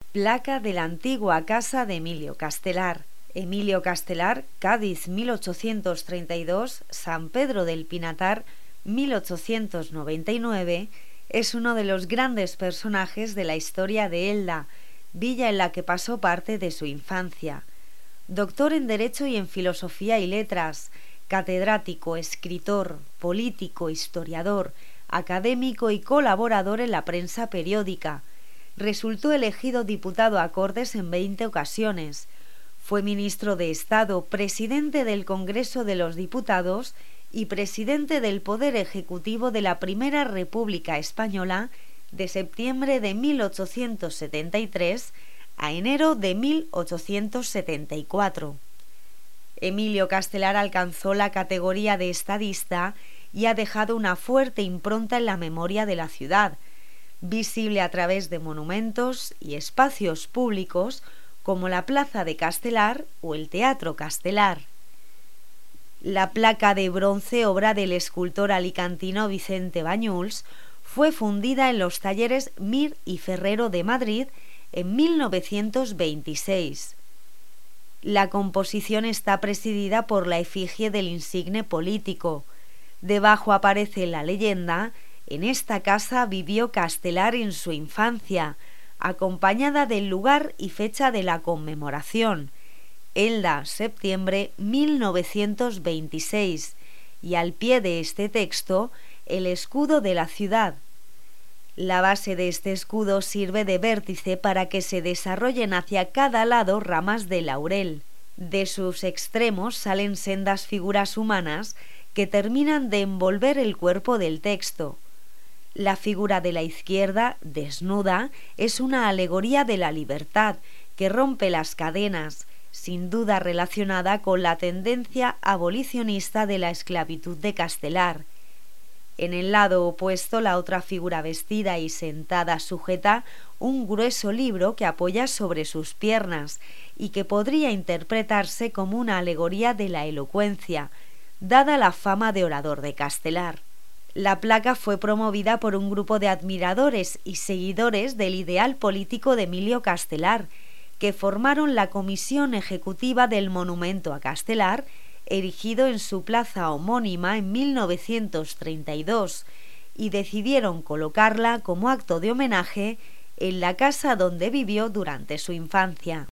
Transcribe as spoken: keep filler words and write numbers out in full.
Placa de la antigua casa de Emilio Castelar. Emilio Castelar, Cádiz mil ochocientos treinta y dos, San Pedro del Pinatar mil ochocientos noventa y nueve, es uno de los grandes personajes de la historia de Elda, villa en la que pasó parte de su infancia. Doctor en Derecho y en Filosofía y Letras, catedrático, escritor, político, historiador, académico y colaborador en la prensa periódica. Resultó elegido diputado a Cortes en veinte ocasiones. Fue ministro de Estado, presidente del Congreso de los Diputados y presidente del Poder Ejecutivo de la Primera República Española de septiembre de mil ochocientos setenta y tres a enero de mil ochocientos setenta y cuatro. Emilio Castelar alcanzó la categoría de estadista y ha dejado una fuerte impronta en la memoria de la ciudad, visible a través de monumentos y espacios públicos como la Plaza de Castelar o el Teatro Castelar. La placa de bronce, obra del escultor alicantino Vicente Bañuls, fue fundida en los talleres Mir y Ferrero de Madrid en mil novecientos veintiséis. La composición está presidida por la efigie del insigne político. Debajo aparece la leyenda: en esta casa vivió Castelar en su infancia, acompañada del lugar y fecha de la conmemoración, Elda, septiembre mil novecientos veintiséis, y al pie de este texto, el escudo de la ciudad. La base de este escudo sirve de vértice para que se desarrollen hacia cada lado ramas de laurel. De sus extremos salen sendas figuras humanas que terminan de envolver el cuerpo del texto. La figura de la izquierda, desnuda, es una alegoría de la libertad que rompe las cadenas, sin duda relacionada con la tendencia abolicionista de la esclavitud de Castelar. En el lado opuesto, la otra figura vestida y sentada sujeta un grueso libro que apoya sobre sus piernas y que podría interpretarse como una alegoría de la elocuencia, dada la fama de orador de Castelar. La placa fue promovida por un grupo de admiradores y seguidores del ideal político de Emilio Castelar, que formaron la comisión ejecutiva del monumento a Castelar, erigido en su plaza homónima en mil novecientos treinta y dos, y decidieron colocarla como acto de homenaje en la casa donde vivió durante su infancia.